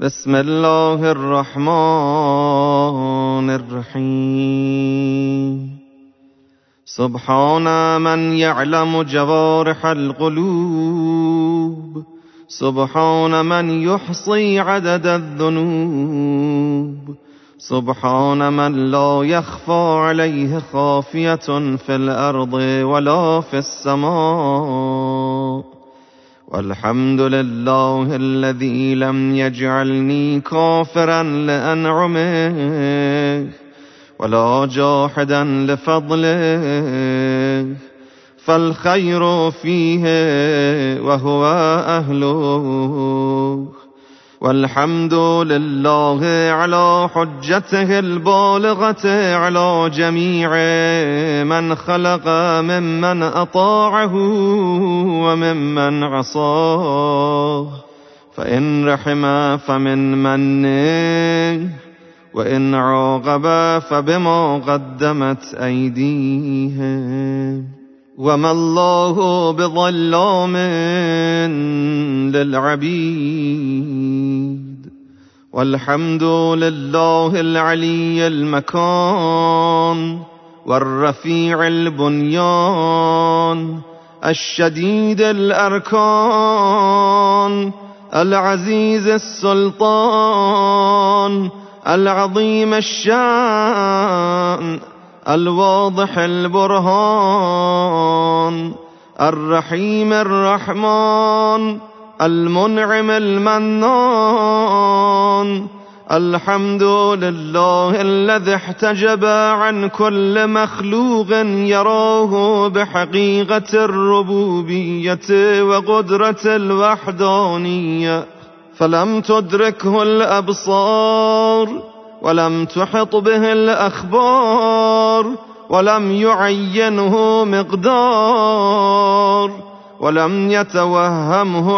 بسم الله الرحمن الرحيم. سبحان من يعلم جوارح القلوب، سبحان من يحصي عدد الذنوب، سبحان من لا يخفى عليه خافية في الأرض ولا في السماء. والحمد لله الذي لم يجعلني كافرا لأنعمه ولا جاحدا لفضله، فالخير فيه وهو أهله. والحمد لله على حجته البالغة على جميع من خلق ممن أطاعه وممن عصاه، فإن رحم فمن منه، وإن عاقب فبما قدمت أيديهم. وما الله بظلام للعبيد. والحمد لله العلي المكان والرفيع البنيان الشديد الأركان العزيز السلطان العظيم الشان الواضح البرهان الرحيم الرحمن المنعم المنان. الحمد لله الذي احتجب عن كل مخلوق يراه بحقيقة الربوبية وقدرة الوحدانية، فلم تدركه الأبصار ولم تحط به الأخبار ولم يعينه مقدار ولم يتوهمه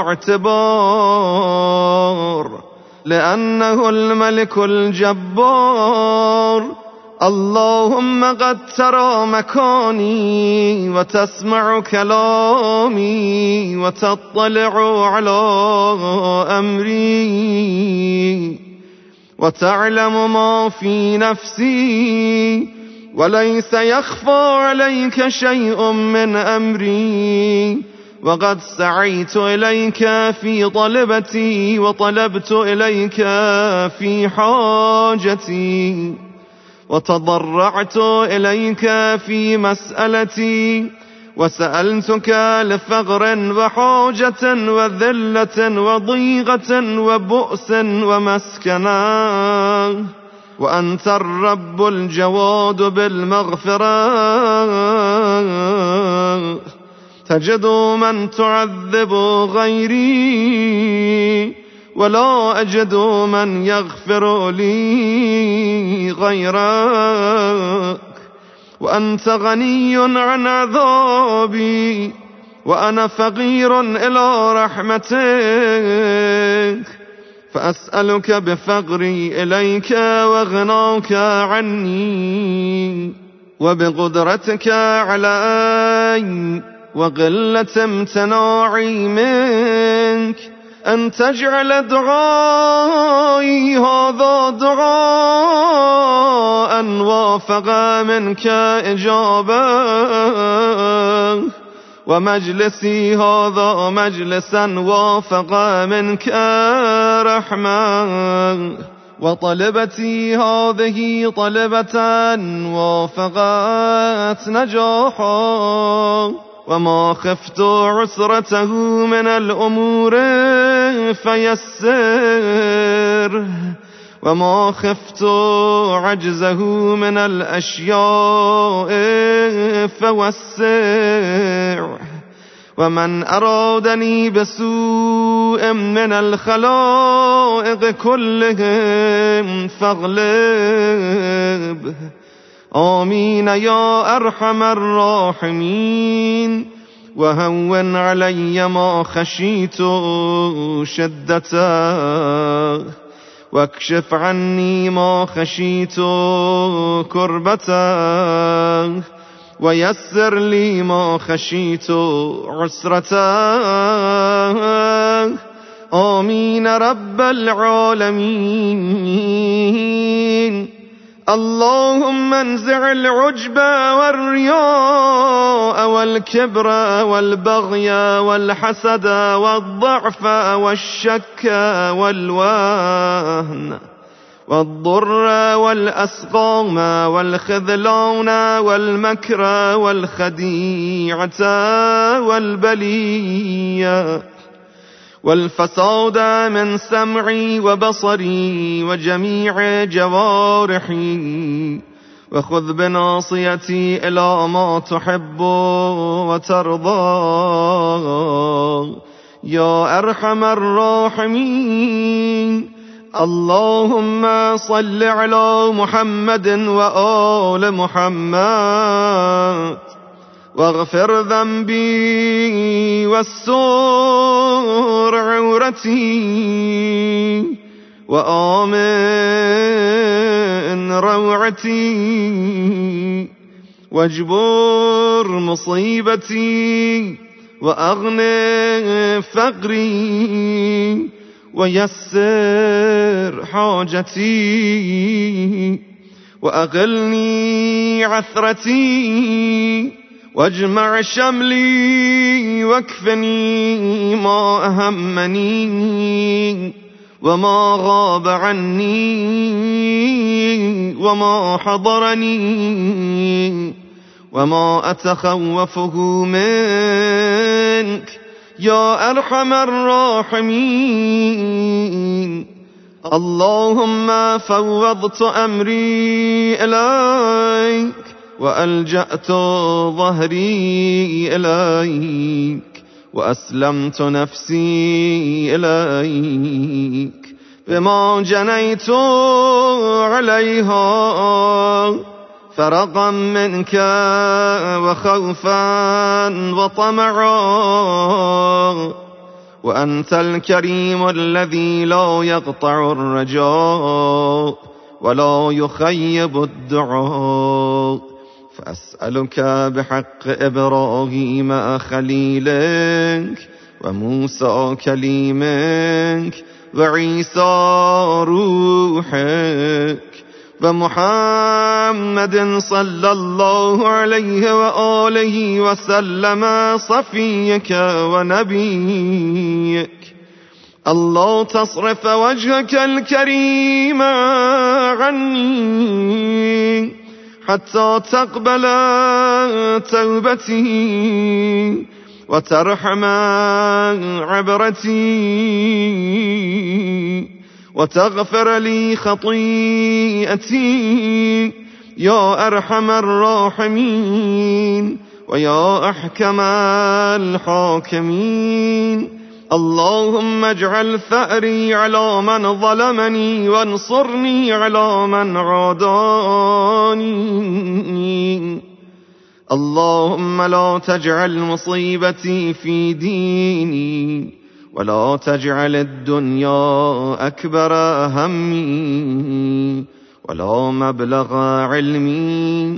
اعتبار، لأنه الملك الجبار. اللهم قد ترى مكاني وتسمع كلامي وتطلع على أمري وتعلم ما في نفسي، وليس يخفى عليك شيء من أمري. وقد سعيت إليك في طلبتي وطلبت إليك في حاجتي، وتضرعت إليك في مسألتي، وسألتك لفقر وحاجة وذلة وضيقة وبؤس ومسكنة، وأنت الرب الجواد بالمغفرة. تجد من تعذب غيري ولا أجد من يغفر لي غيرك، وأنت غني عن عذابي وأنا فقير إلى رحمتك، فأسألك بفقري إليك وغناك عني وبقدرتك علي وقلة امتناعي منك أن تجعل دعائي هذا دعاء وافق منك إجابة، ومجلسي هذا مجلسا وافق منك رحمة، وطلبتي هذه طلبة وافقت نجاحا، وما خفت عسرته من الأمور فيسر، وما خفت عجزه من الأشياء فوسع، ومن أرادني بسوء من الخلائق كلهم فاغلب. آمين يا أرحم الراحمين. وهون علي ما خشيت شدته، واكشف عني ما خشيت كربته، ويسر لي ما خشيت عسرته. آمين رب العالمين. اللهم انزع العجب والرياء والكبر والبغي والحسد والضعف والشك والوهن والضر والأسقام والخذلان والمكر والخديعة والبلية والفساد من سمعي وبصري وجميع جوارحي، وخذ بناصيتي إلى ما تحب وترضى يا أرحم الراحمين. اللهم صل على محمد وآل محمد، واغفر ذنبي واستر عورتي وآمن روعتي، واجبر مصيبتي وأغني فقري ويسر حاجتي وأغلني عثرتي واجمع شملي واكفني ما أهمني وما غاب عني وما حضرني وما أتخوفه منك يا أرحم الراحمين. اللهم فوضت أمري إليك وألجأت ظهري إليك وأسلمت نفسي إليك بما جنيت عليها فرقا منك وخوفا وطمعا، وأنت الكريم الذي لا يقطع الرجاء ولا يخيب الدعاء، فأسألك بحق إبراهيم خليلك وموسى كليمك وعيسى روحك ومحمد صلى الله عليه وآله وسلم صفيك ونبيك، الله تصرف وجهك الكريم عني حتى تقبل توبتي وترحم عبرتي وتغفر لي خطيئتي يا أرحم الراحمين ويا أحكم الحاكمين. اللهم اجعل ثأري على من ظلمني وانصرني على من عاداني. اللهم لا تجعل مصيبتي في ديني ولا تجعل الدنيا أكبر همي ولا مبلغ علمي.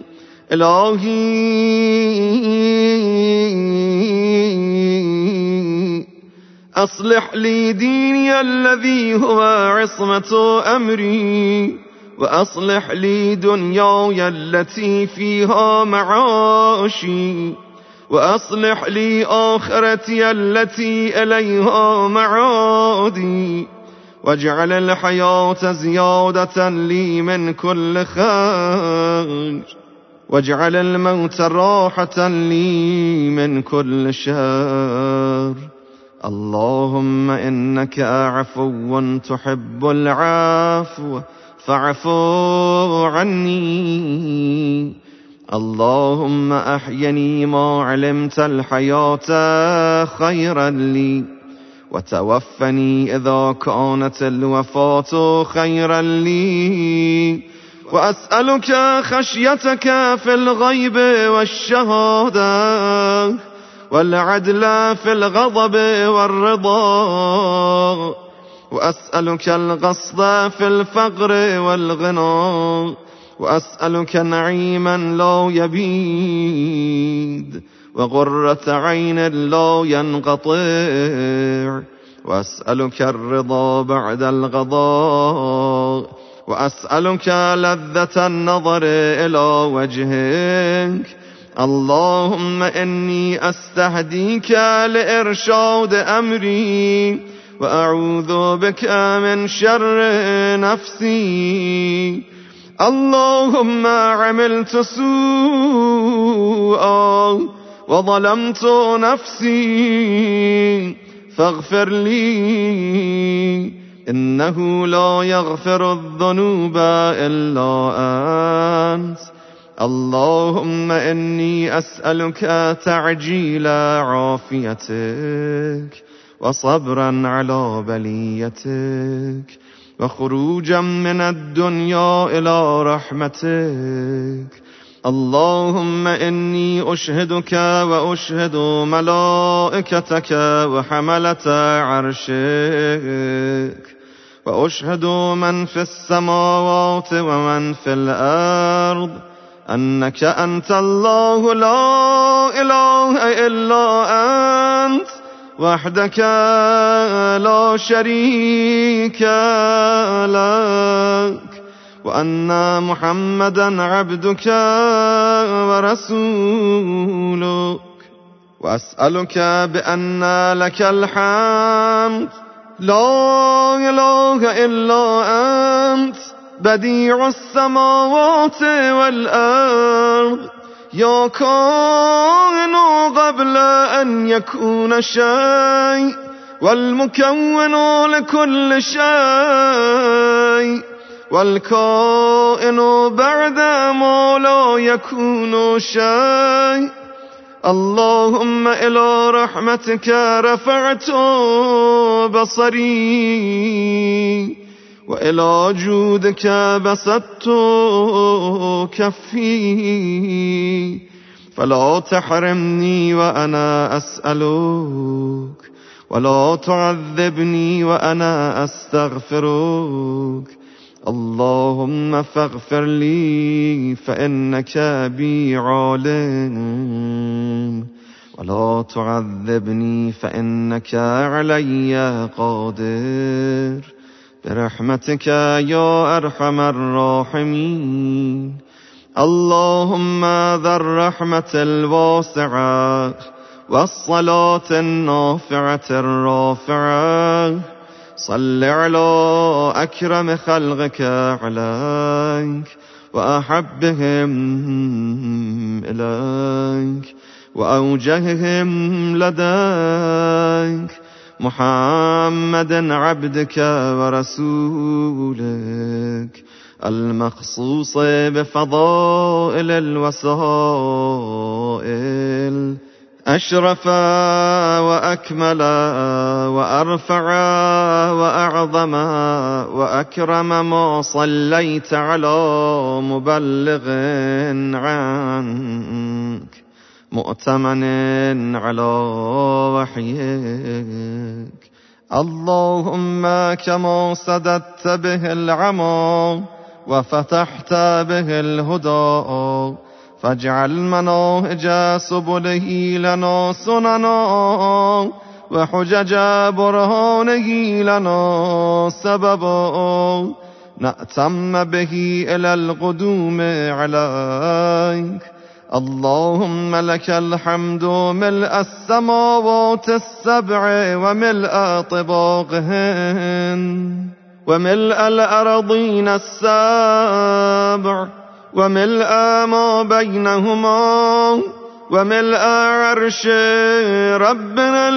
إلهي أصلح لي ديني الذي هو عصمة أمري، وأصلح لي دنياي التي فيها معاشي، وأصلح لي آخرتي التي إليها معادي، واجعل الحياة زيادة لي من كل خير، واجعل الموت راحة لي من كل شر. اللهم إنك عفو تحب العفو فاعف عني. اللهم أحيني ما علمت الحياة خيرا لي، وتوفني إذا كانت الوفاة خيرا لي، وأسألك خشيتك في الغيب والشهادة والعدل في الغضب والرضا، وأسألك القصد في الفقر والغنى، وأسألك نعيما لا يبيد وغرة عين لا ينقطع، وأسألك الرضا بعد الغضاء، وأسألك لذة النظر إلى وجهك. اللهم إني أستهديك لإرشاد أمري، وأعوذ بك من شر نفسي. اللهم عملت سوءا وظلمت نفسي فاغفر لي، إنه لا يغفر الذنوب إلا أنت. اللهم إني أسألك تعجيل عافيتك، وصبرا على بليتك، وخروجا من الدنيا إلى رحمتك. اللهم إني أشهدك وأشهد ملائكتك وحملة عرشك، وأشهد من في السماوات ومن في الأرض أنك أنت الله لا إله إلا أنت وحدك لا شريك لك، وأن محمدا عبدك ورسولك. وأسألك بأن لك الحمد لا إله إلا أنت بديع السماوات والأرض، يا كائن قبل أن يكون شيء، والمكون لكل شيء، والكائن بعد ما لا يكون شيء. اللهم إلى رحمتك رفعت بصري، وإلى جودك بسطت كفي، فلا تحرمني وأنا أسألك، ولا تعذبني وأنا أستغفرك. اللهم فاغفر لي فإنك بي عالم، ولا تعذبني فإنك علي قادر، برحمتك يا أرحم الراحمين. اللهم ذا الرحمة الواسعة والصلاة النافعة الرافعة، صل على أكرم خلقك عليك وأحبهم إليك وأوجههم لديك، محمد عبدك ورسولك المخصوص بفضائل الوسائل، أشرف وأكمل وأرفع وأعظم وأكرم ما صليت على مبلغ عنك مؤتمن على وحيك. اللهم كما سددت به العمى وفتحت به الهدى، فاجعل مناهج سبله لنا سننا، وحجج برهانه لنا سببا، نأتم به إلى القدوم عليك. اللهم لك الحمد ملء السماوات السبع وملء طباقهن، وملء الأرضين السبع، وملء ما بينهما، وملء عرش ربنا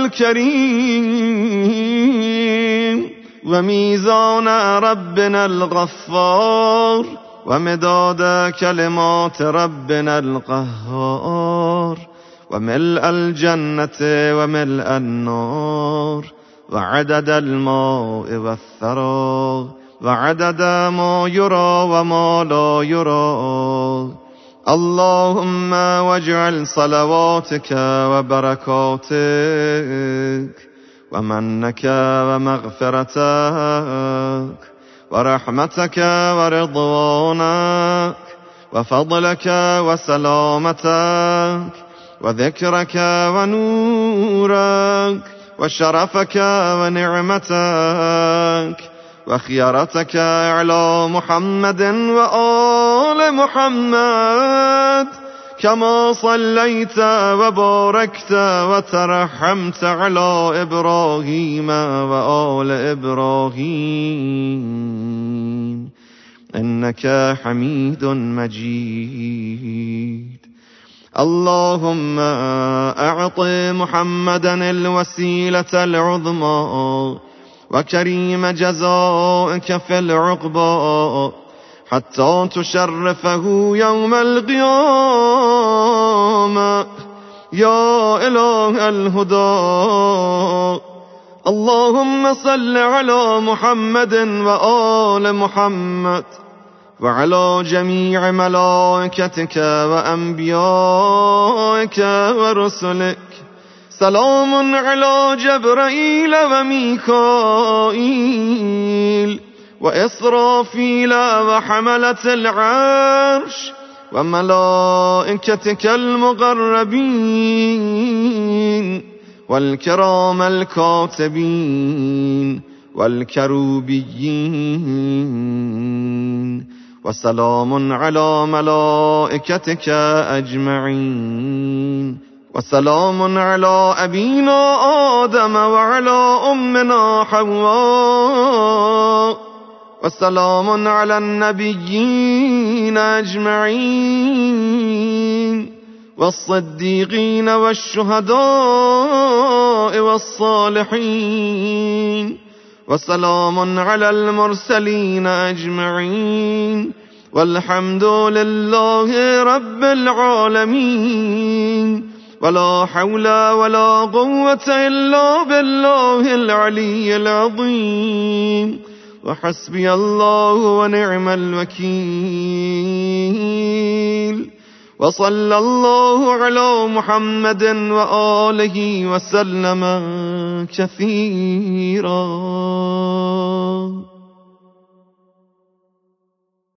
الكريم، وميزان ربنا الغفار، ومداد كلمات ربنا القهار، وملء الجنة وملء النار، وعدد الماء والثرى، وعدد ما يرى وما لا يرى. اللهم واجعل صلواتك وبركاتك ومنك ومغفرتك ورحمتك ورضوانك وفضلك وسلامتك وذكرك ونورك وشرفك ونعمتك وخيرتك على محمد وآل محمد، كما صليت وباركت وترحمت على إبراهيم وآل إبراهيم إنك حميد مجيد. اللهم أعط محمدا الوسيلة العظمى وكريم جزائك في العقبى، حتى تشرفه يوم القيامة يا إله الهدى. اللهم صل على محمد وآل محمد وعلى جميع ملائكتك وأنبيائك ورسلك. سلام على جبرائيل وميكائيل وإسرافيل وحملة العرش وملائكتك المقربين والكرام الكاتبين والكروبيين. وسلام على ملائكتك أجمعين. وسلام على أبينا آدم وعلى أمنا حواء. وسلام على النبيين أجمعين والصديقين والشهداء والصالحين. وسلام على المرسلين أجمعين والحمد لله رب العالمين. ولا حول ولا قوة إلا بالله العلي العظيم. وحسبي الله ونعم الوكيل. وصلى الله على محمد وآله وسلم كثيرا.